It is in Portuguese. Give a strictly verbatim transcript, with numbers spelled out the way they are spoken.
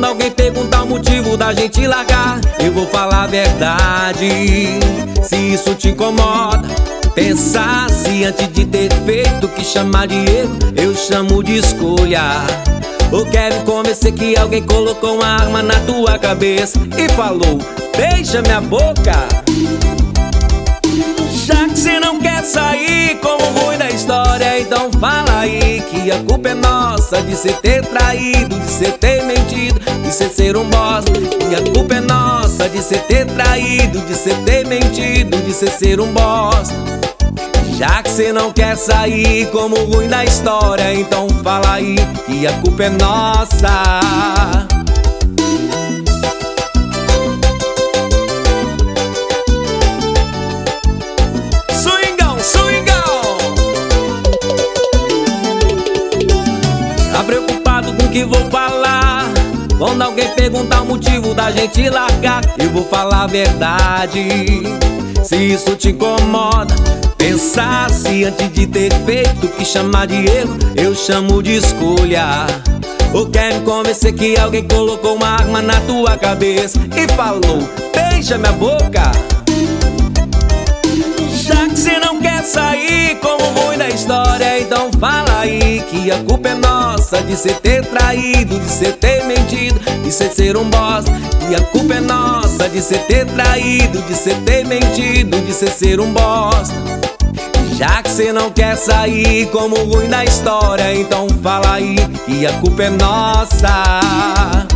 Quando alguém perguntar o motivo da gente largar, eu vou falar a verdade. Se isso te incomoda, pensasse antes de ter feito. Que chamar de erro, eu chamo de escolha. Ou quer me convencer que alguém colocou uma arma na tua cabeça e falou: beija minha boca. Já que cê não quer sair como ruim da história, então fala aí que a culpa é nossa de cê ter traído, de cê ter mentido, de cê ser um bosta. E a culpa é nossa de cê ter traído, de cê ter mentido, de cê ser um bosta. Já que cê não quer sair como ruim da história, então fala aí que a culpa é nossa. Swingão, swingão. Tá preocupado com o que vou falar? Quando alguém perguntar o motivo da gente largar, eu vou falar a verdade. Se isso te incomoda, pensasse antes de ter feito. Que chamar de erro, eu chamo de escolha. Ou quer me convencer que alguém colocou uma arma na tua cabeça e falou: beija minha boca. Já que cê não quer sair como ruim da história, então fala aí que a culpa é nossa de cê ter traído, de cê ter mentido, de cê ser um bosta. E a culpa é nossa de cê ter traído, de cê ter mentido, de cê ser um bosta. Já que cê não quer sair como ruim da história, então fala aí que a culpa é nossa.